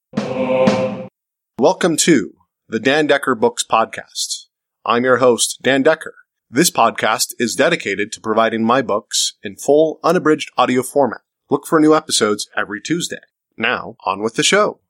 Welcome to the Dan Decker Books Podcast. I'm your host, Dan Decker. This podcast is dedicated to providing my books in full, unabridged audio format. Look for new episodes every Tuesday. Now, on with the show.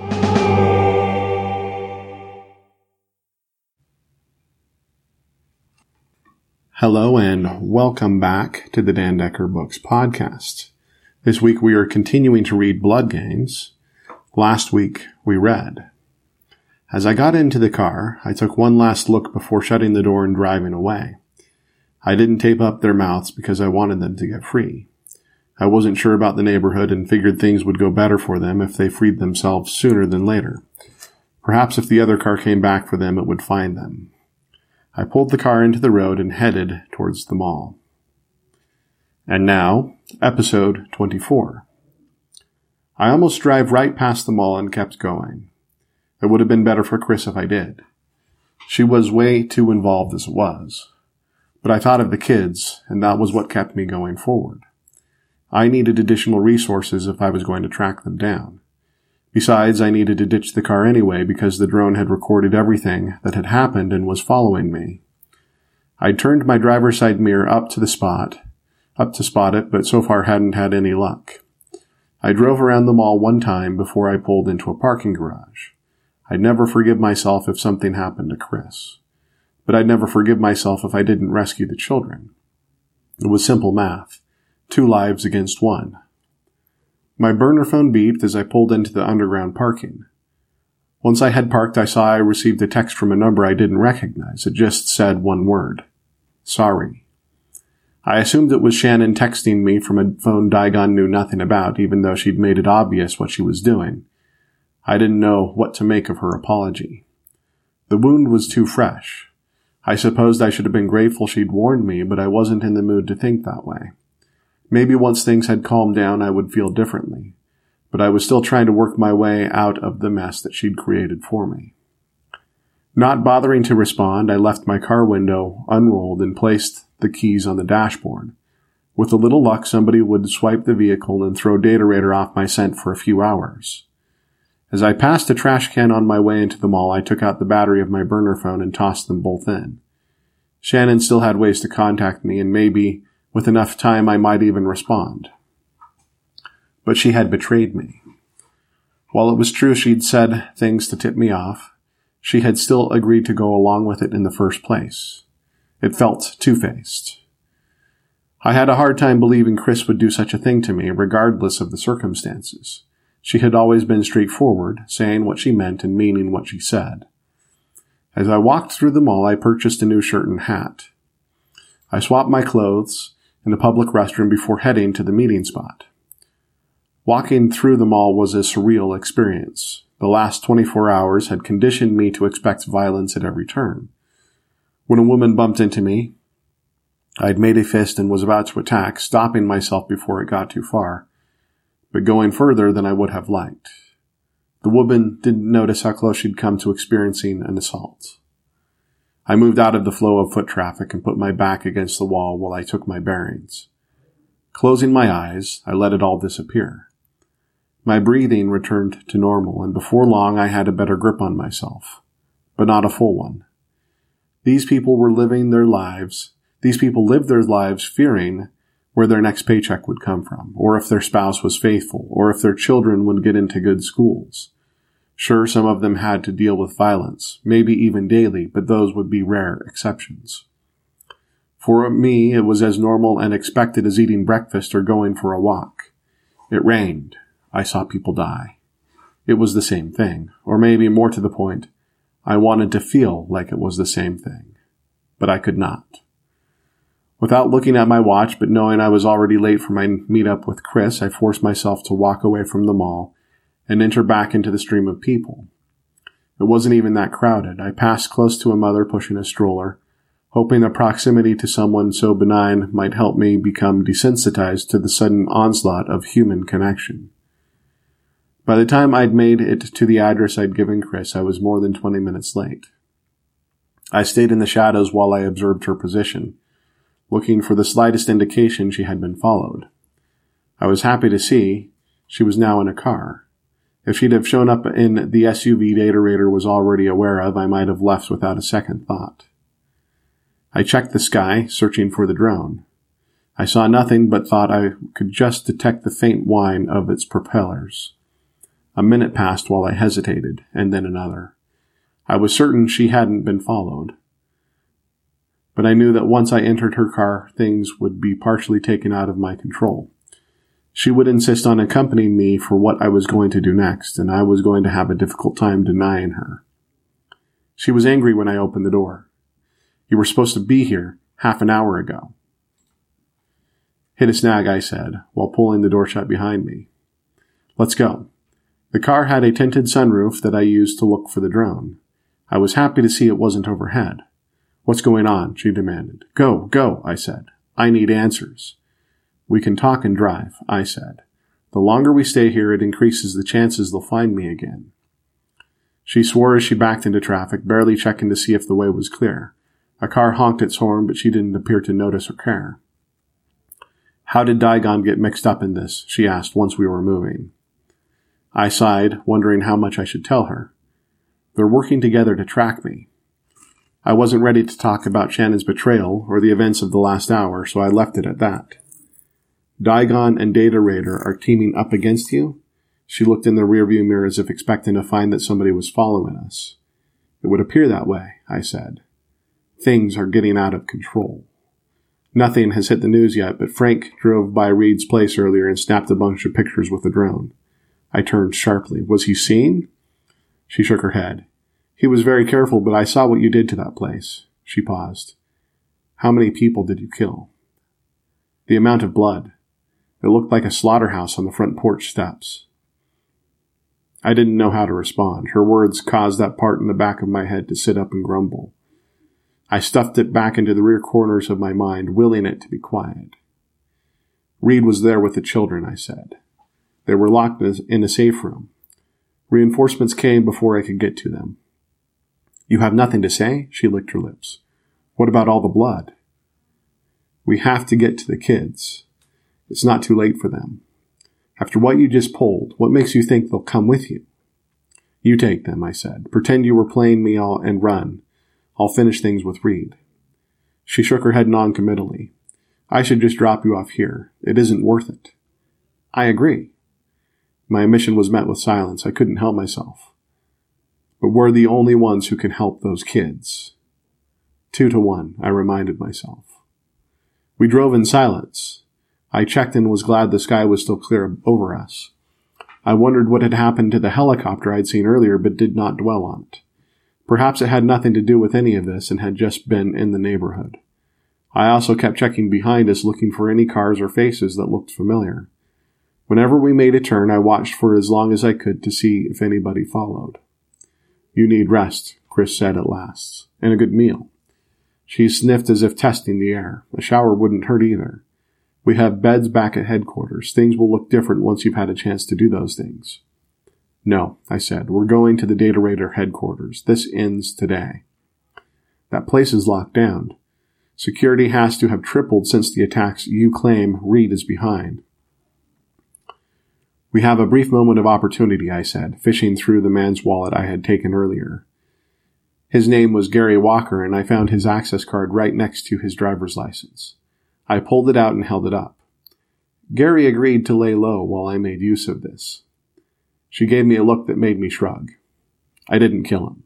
Hello and welcome back to the Dan Decker Books Podcast. This week we are continuing to read Blood Games. Last week we read. As I got into the car, I took one last look before shutting the door and driving away. I didn't tape up their mouths because I wanted them to get free. I wasn't sure about the neighborhood and figured things would go better for them if they freed themselves sooner than later. Perhaps if the other car came back for them, it would find them. I pulled the car into the road and headed towards the mall. And now, episode 24. I almost drove right past the mall and kept going. It would have been better for Chris if I did. She was way too involved as it was. But I thought of the kids, and that was what kept me going forward. I needed additional resources if I was going to track them down. Besides, I needed to ditch the car anyway because the drone had recorded everything that had happened and was following me. I'd turned my driver's side mirror up to spot it, but so far hadn't had any luck. I drove around the mall one time before I pulled into a parking garage. I'd never forgive myself if something happened to Chris. But I'd never forgive myself if I didn't rescue the children. It was simple math. 2 lives against 1. My burner phone beeped as I pulled into the underground parking. Once I had parked, I saw I received a text from a number I didn't recognize. It just said one word. Sorry. I assumed it was Shannon texting me from a phone Digon knew nothing about, even though she'd made it obvious what she was doing. I didn't know what to make of her apology. The wound was too fresh. I supposed I should have been grateful she'd warned me, but I wasn't in the mood to think that way. Maybe once things had calmed down, I would feel differently. But I was still trying to work my way out of the mess that she'd created for me. Not bothering to respond, I left my car window unrolled and placed the keys on the dashboard. With a little luck, somebody would swipe the vehicle and throw Data Raider off my scent for a few hours. As I passed a trash can on my way into the mall, I took out the battery of my burner phone and tossed them both in. Shannon still had ways to contact me, and maybe, with enough time, I might even respond. But she had betrayed me. While it was true she'd said things to tip me off, she had still agreed to go along with it in the first place. It felt two-faced. I had a hard time believing Chris would do such a thing to me, regardless of the circumstances. She had always been straightforward, saying what she meant and meaning what she said. As I walked through the mall, I purchased a new shirt and hat. I swapped my clothes in a public restroom before heading to the meeting spot. Walking through the mall was a surreal experience. The last 24 hours had conditioned me to expect violence at every turn. When a woman bumped into me, I'd made a fist and was about to attack, stopping myself before it got too far, but going further than I would have liked. The woman didn't notice how close she'd come to experiencing an assault. I moved out of the flow of foot traffic and put my back against the wall while I took my bearings. Closing my eyes, I let it all disappear. My breathing returned to normal, and before long I had a better grip on myself, but not a full one. These people lived their lives fearing where their next paycheck would come from, or if their spouse was faithful, or if their children would get into good schools. Sure, some of them had to deal with violence, maybe even daily, but those would be rare exceptions. For me, it was as normal and expected as eating breakfast or going for a walk. It rained. I saw people die. It was the same thing, or maybe more to the point, I wanted to feel like it was the same thing, but I could not. Without looking at my watch, but knowing I was already late for my meetup with Chris, I forced myself to walk away from the mall and enter back into the stream of people. It wasn't even that crowded. I passed close to a mother pushing a stroller, hoping that proximity to someone so benign might help me become desensitized to the sudden onslaught of human connection. By the time I'd made it to the address I'd given Chris, I was more than 20 minutes late. I stayed in the shadows while I observed her position, looking for the slightest indication she had been followed. I was happy to see she was now in a car. If she'd have shown up in the SUV Data Raider was already aware of, I might have left without a second thought. I checked the sky, searching for the drone. I saw nothing but thought I could just detect the faint whine of its propellers. A minute passed while I hesitated, and then another. I was certain she hadn't been followed. But I knew that once I entered her car, things would be partially taken out of my control. She would insist on accompanying me for what I was going to do next, and I was going to have a difficult time denying her. She was angry when I opened the door. "You were supposed to be here half an hour ago." "Hit a snag," I said, while pulling the door shut behind me. "Let's go." The car had a tinted sunroof that I used to look for the drone. I was happy to see it wasn't overhead. "What's going on?" she demanded. "Go, go," I said. "I need answers." "We can talk and drive," I said. "The longer we stay here, it increases the chances they'll find me again." She swore as she backed into traffic, barely checking to see if the way was clear. A car honked its horn, but she didn't appear to notice or care. "How did Daigon get mixed up in this?" she asked once we were moving. I sighed, wondering how much I should tell her. "They're working together to track me." I wasn't ready to talk about Shannon's betrayal or the events of the last hour, so I left it at that. "Daigon and Data Raider are teaming up against you?" She looked in the rearview mirror as if expecting to find that somebody was following us. "It would appear that way," I said. "Things are getting out of control." Nothing has hit the news yet, but Frank drove by Reed's place earlier and snapped a bunch of pictures with the drone. I turned sharply. "Was he seen?" She shook her head. "He was very careful, but I saw what you did to that place." She paused. "How many people did you kill?" "The amount of blood. It looked like a slaughterhouse on the front porch steps." I didn't know how to respond. Her words caused that part in the back of my head to sit up and grumble. I stuffed it back into the rear corners of my mind, willing it to be quiet. "Reed was there with the children," I said. "They were locked in a safe room. Reinforcements came before I could get to them." "You have nothing to say?" She licked her lips. "What about all the blood?" "We have to get to the kids. It's not too late for them. After what you just pulled, what makes you think they'll come with you?" "You take them," I said. "Pretend you were playing me and run. I'll finish things with Reed." She shook her head noncommittally. "I should just drop you off here. It isn't worth it." "I agree." My mission was met with silence. I couldn't help myself. "But we're the only ones who can help those kids." 2-1, I reminded myself. We drove in silence. I checked and was glad the sky was still clear over us. I wondered what had happened to the helicopter I'd seen earlier, but did not dwell on it. Perhaps it had nothing to do with any of this and had just been in the neighborhood. I also kept checking behind us, looking for any cars or faces that looked familiar. Whenever we made a turn, I watched for as long as I could to see if anybody followed. "You need rest," Chris said at last, "and a good meal." She sniffed as if testing the air. A shower wouldn't hurt either. "We have beds back at headquarters. Things will look different once you've had a chance to do those things." "No," I said. "We're going to the Data Raider headquarters. This ends today." "That place is locked down. Security has to have tripled since the attacks you claim Reed is behind." "We have a brief moment of opportunity," I said, fishing through the man's wallet I had taken earlier. His name was Gary Walker, and I found his access card right next to his driver's license. I pulled it out and held it up. Gary agreed to lay low while I made use of this. She gave me a look that made me shrug. I didn't kill him.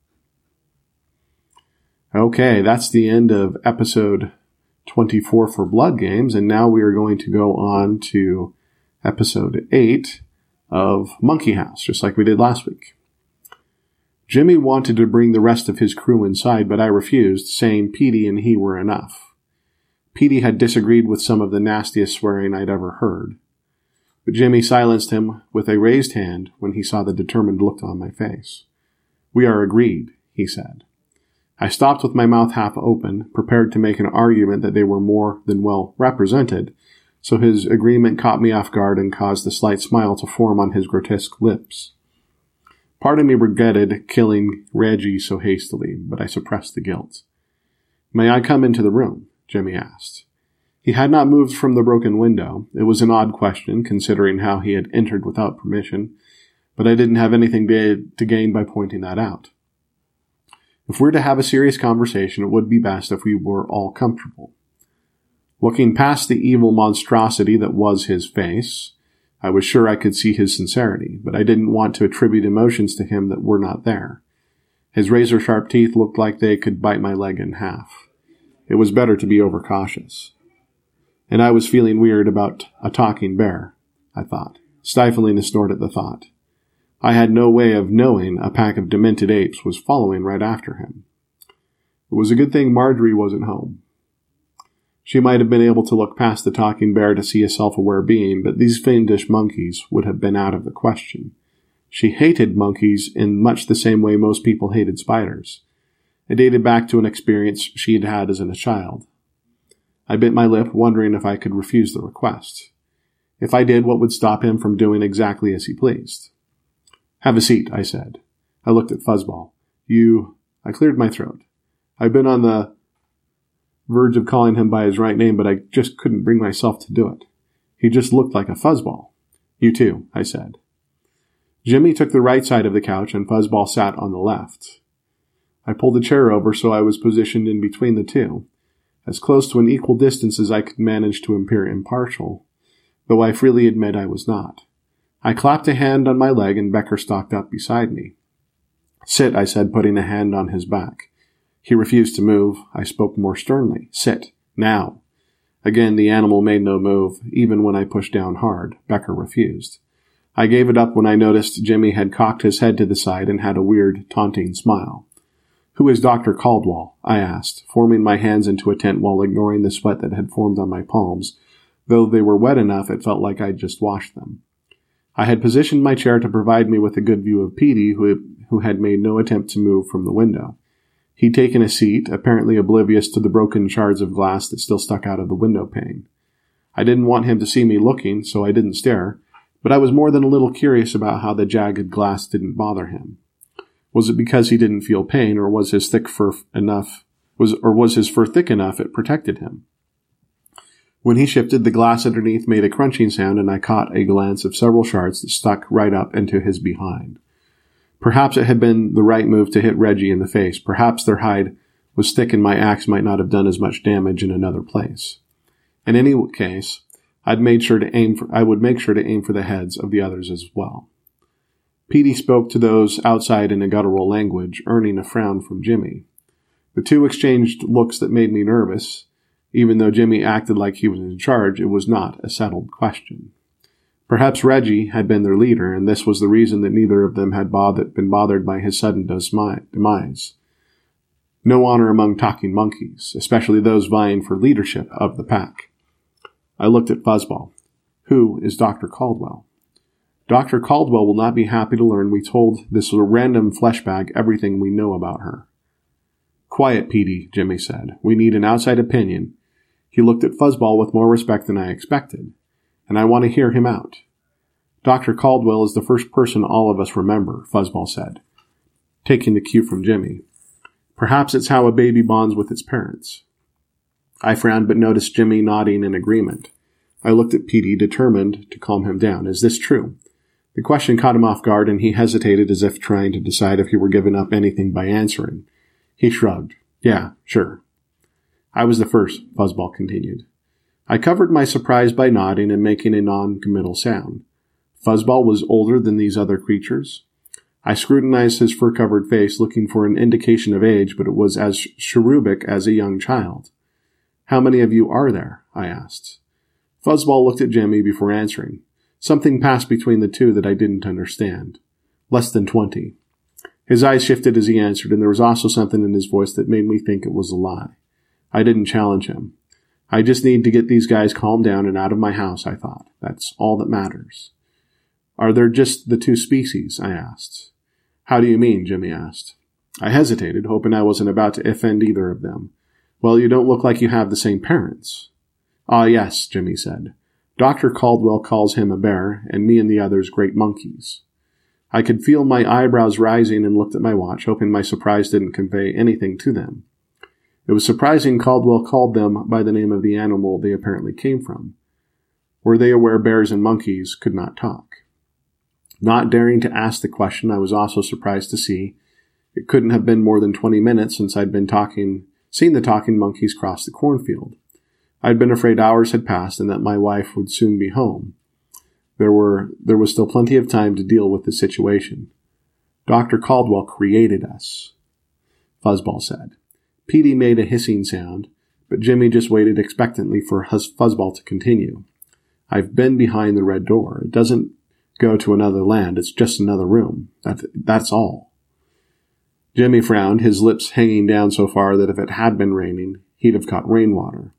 Okay, that's the end of episode 24 for Blood Games, and now we are going to go on to episode 8 of Monkey House, just like we did last week. Jimmy wanted to bring the rest of his crew inside, but I refused, saying Petey and he were enough. Petey had disagreed with some of the nastiest swearing I'd ever heard. But Jimmy silenced him with a raised hand when he saw the determined look on my face. "We are agreed," he said. I stopped with my mouth half open, prepared to make an argument that they were more than well represented, so his agreement caught me off guard and caused a slight smile to form on his grotesque lips. Part of me regretted killing Reggie so hastily, but I suppressed the guilt. "May I come into the room?" Jimmy asked. He had not moved from the broken window. It was an odd question, considering how he had entered without permission, but I didn't have anything to gain by pointing that out. If we're to have a serious conversation, it would be best if we were all comfortable. Looking past the evil monstrosity that was his face, I was sure I could see his sincerity, but I didn't want to attribute emotions to him that were not there. His razor-sharp teeth looked like they could bite my leg in half. It was better to be overcautious. And I was feeling weird about a talking bear, I thought, stifling a snort at the thought. I had no way of knowing a pack of demented apes was following right after him. It was a good thing Marjorie wasn't home. She might have been able to look past the talking bear to see a self-aware being, but these fiendish monkeys would have been out of the question. She hated monkeys in much the same way most people hated spiders. It dated back to an experience she had had as a child. I bit my lip, wondering if I could refuse the request. If I did, what would stop him from doing exactly as he pleased? "Have a seat," I said. I looked at Fuzzball. I cleared my throat. I'd been on the verge of calling him by his right name, but I just couldn't bring myself to do it. He just looked like a fuzzball. "You too," I said. Jimmy took the right side of the couch, and Fuzzball sat on the left. I pulled the chair over so I was positioned in between the two, as close to an equal distance as I could manage to appear impartial, though I freely admit I was not. I clapped a hand on my leg, and Becker stalked up beside me. "Sit," I said, putting a hand on his back. He refused to move. I spoke more sternly. "Sit. Now." Again, the animal made no move, even when I pushed down hard. Becker refused. I gave it up when I noticed Jimmy had cocked his head to the side and had a weird, taunting smile. "Who is Dr. Caldwell?" I asked, forming my hands into a tent while ignoring the sweat that had formed on my palms. Though they were wet enough, it felt like I'd just washed them. I had positioned my chair to provide me with a good view of Petey, who had made no attempt to move from the window. He'd taken a seat, apparently oblivious to the broken shards of glass that still stuck out of the window pane. I didn't want him to see me looking, so I didn't stare, but I was more than a little curious about how the jagged glass didn't bother him. Was it because he didn't feel pain, or was his fur thick enough it protected him? When he shifted, the glass underneath made a crunching sound, and I caught a glance of several shards that stuck right up into his behind. Perhaps it had been the right move to hit Reggie in the face. Perhaps their hide was thick and my axe might not have done as much damage in another place. In any case, I would make sure to aim for the heads of the others as well. Petey spoke to those outside in a guttural language, earning a frown from Jimmy. The two exchanged looks that made me nervous. Even though Jimmy acted like he was in charge, it was not a settled question. Perhaps Reggie had been their leader, and this was the reason that neither of them had been bothered by his sudden demise. No honor among talking monkeys, especially those vying for leadership of the pack. I looked at Fuzzball. "Who is Dr. Caldwell?" "Dr. Caldwell will not be happy to learn we told this random flesh bag everything we know about her." "Quiet, Petey," Jimmy said. "We need an outside opinion." He looked at Fuzzball with more respect than I expected, and I want to hear him out. "Dr. Caldwell is the first person all of us remember," Fuzzball said, taking the cue from Jimmy. "Perhaps it's how a baby bonds with its parents." I frowned but noticed Jimmy nodding in agreement. I looked at Petey, determined to calm him down. "Is this true?" The question caught him off guard, and he hesitated as if trying to decide if he were giving up anything by answering. He shrugged. "Yeah, sure." "I was the first," Fuzzball continued. I covered my surprise by nodding and making a non-committal sound. Fuzzball was older than these other creatures. I scrutinized his fur-covered face, looking for an indication of age, but it was as cherubic as a young child. "How many of you are there?" I asked. Fuzzball looked at Jimmy before answering. Something passed between the two that I didn't understand. "Less than 20. His eyes shifted as he answered, and there was also something in his voice that made me think it was a lie. I didn't challenge him. I just need to get these guys calmed down and out of my house, I thought. That's all that matters. "Are there just the two species?" I asked. "How do you mean?" Jimmy asked. I hesitated, hoping I wasn't about to offend either of them. "Well, you don't look like you have the same parents." "Ah, yes," Jimmy said. "Dr. Caldwell calls him a bear, and me and the others great monkeys." I could feel my eyebrows rising and looked at my watch, hoping my surprise didn't convey anything to them. It was surprising Caldwell called them by the name of the animal they apparently came from. Were they aware bears and monkeys could not talk? Not daring to ask the question, I was also surprised to see it couldn't have been more than 20 minutes since I'd been seen the talking monkeys cross the cornfield. I'd been afraid hours had passed and that my wife would soon be home. There was still plenty of time to deal with the situation. Dr. Caldwell created us, Fuzzball said. Petey made a hissing sound, but Jimmy just waited expectantly for Fuzzball to continue. I've been behind the red door. It doesn't go to another land. It's just another room. That's all. Jimmy frowned, his lips hanging down so far that if it had been raining, he'd have caught rainwater.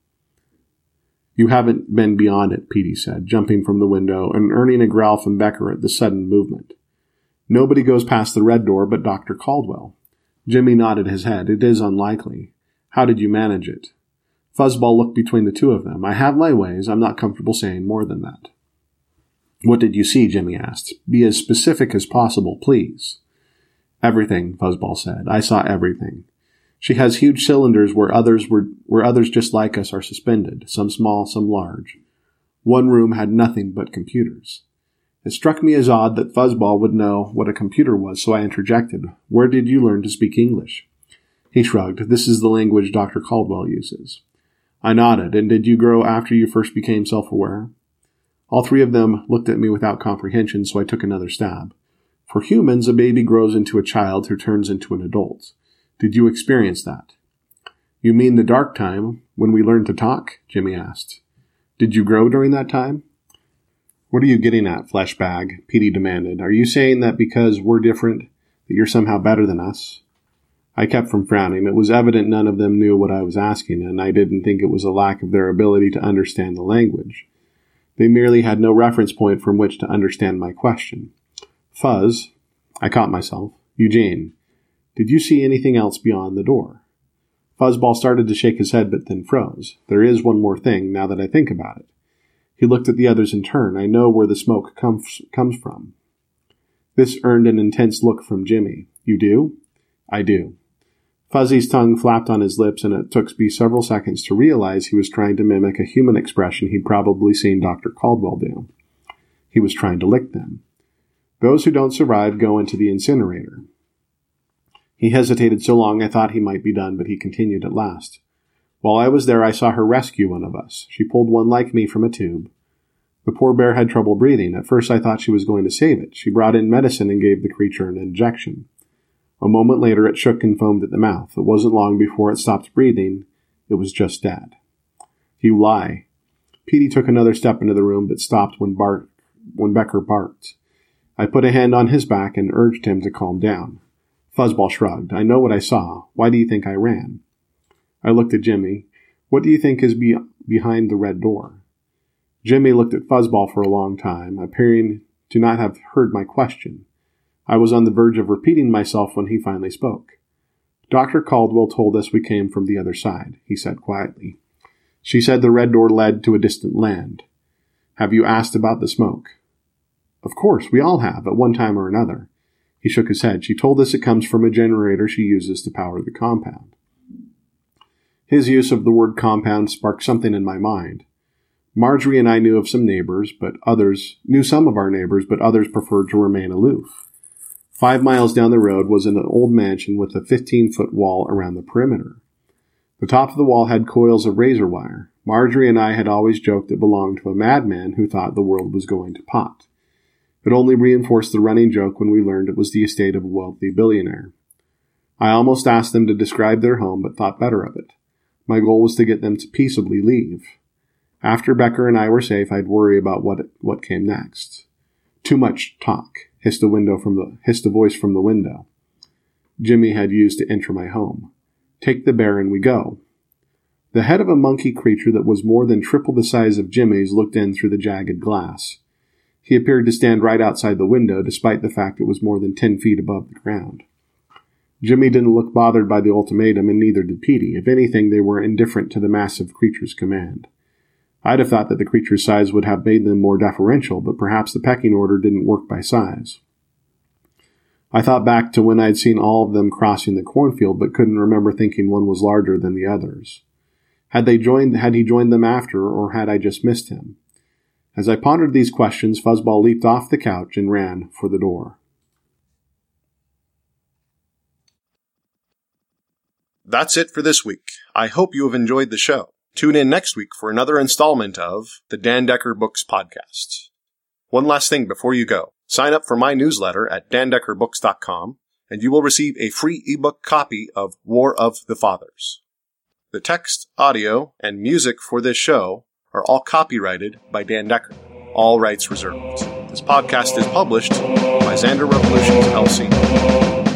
You haven't been beyond it, Petey said, jumping from the window and earning a growl from Becker at the sudden movement. Nobody goes past the red door but Dr. Caldwell. Jimmy nodded his head. It is unlikely. How did you manage it? Fuzzball looked between the two of them. I have my ways. I'm not comfortable saying more than that. What did you see? Jimmy asked. Be as specific as possible, please. Everything, Fuzzball said. I saw everything. She has huge cylinders where others just like us are suspended, some small, some large. One room had nothing but computers. It struck me as odd that Fuzzball would know what a computer was, so I interjected. Where did you learn to speak English? He shrugged. This is the language Dr. Caldwell uses. I nodded. And did you grow after you first became self-aware? All three of them looked at me without comprehension, so I took another stab. For humans, a baby grows into a child who turns into an adult. Did you experience that? You mean the dark time, when we learned to talk? Jimmy asked. Did you grow during that time? What are you getting at, Fleshbag? Petey demanded. Are you saying that because we're different, that you're somehow better than us? I kept from frowning. It was evident none of them knew what I was asking, and I didn't think it was a lack of their ability to understand the language. They merely had no reference point from which to understand my question. Fuzz, I caught myself. Eugene, did you see anything else beyond the door? Fuzzball started to shake his head but then froze. There is one more thing, now that I think about it. He looked at the others in turn. I know where the smoke comes from. This earned an intense look from Jimmy. You do? I do. Fuzzy's tongue flapped on his lips, and it took me several seconds to realize he was trying to mimic a human expression he'd probably seen Dr. Caldwell do. He was trying to lick them. Those who don't survive go into the incinerator. He hesitated so long I thought he might be done, but he continued at last. While I was there, I saw her rescue one of us. She pulled one like me from a tube. The poor bear had trouble breathing. At first I thought she was going to save it. She brought in medicine and gave the creature an injection. A moment later it shook and foamed at the mouth. It wasn't long before it stopped breathing. It was just dead. You lie. Petey took another step into the room but stopped when Becker barked. I put a hand on his back and urged him to calm down. Fuzzball shrugged. I know what I saw. Why do you think I ran? I looked at Jimmy. What do you think is behind the red door? Jimmy looked at Fuzzball for a long time, appearing to not have heard my question. I was on the verge of repeating myself when he finally spoke. Dr. Caldwell told us we came from the other side, he said quietly. She said the red door led to a distant land. Have you asked about the smoke? Of course, we all have, at one time or another. He shook his head. She told us it comes from a generator she uses to power the compound. His use of the word compound sparked something in my mind. Marjorie and I knew of some neighbors, knew some of our neighbors, but others preferred to remain aloof. 5 miles down the road was an old mansion with a 15-foot wall around the perimeter. The top of the wall had coils of razor wire. Marjorie and I had always joked it belonged to a madman who thought the world was going to pot. It only reinforced the running joke when we learned it was the estate of a wealthy billionaire. I almost asked them to describe their home, but thought better of it. My goal was to get them to peaceably leave. After Becker and I were safe, I'd worry about what came next. Too much talk, hissed a voice from the window Jimmy had used to enter my home. Take the bear and we go. The head of a monkey creature that was more than triple the size of Jimmy's looked in through the jagged glass. He appeared to stand right outside the window, despite the fact it was more than 10 feet above the ground. Jimmy didn't look bothered by the ultimatum, and neither did Petey. If anything, they were indifferent to the massive creature's command. I'd have thought that the creature's size would have made them more deferential, but perhaps the pecking order didn't work by size. I thought back to when I'd seen all of them crossing the cornfield, but couldn't remember thinking one was larger than the others. Had he joined them after, or had I just missed him? As I pondered these questions, Fuzzball leaped off the couch and ran for the door. That's it for this week. I hope you have enjoyed the show. Tune in next week for another installment of the Dan Decker Books Podcast. One last thing before you go. Sign up for my newsletter at dandeckerbooks.com, and you will receive a free ebook copy of War of the Fathers. The text, audio, and music for this show are all copyrighted by Dan Decker. All rights reserved. This podcast is published by Xander Revolutions, LC.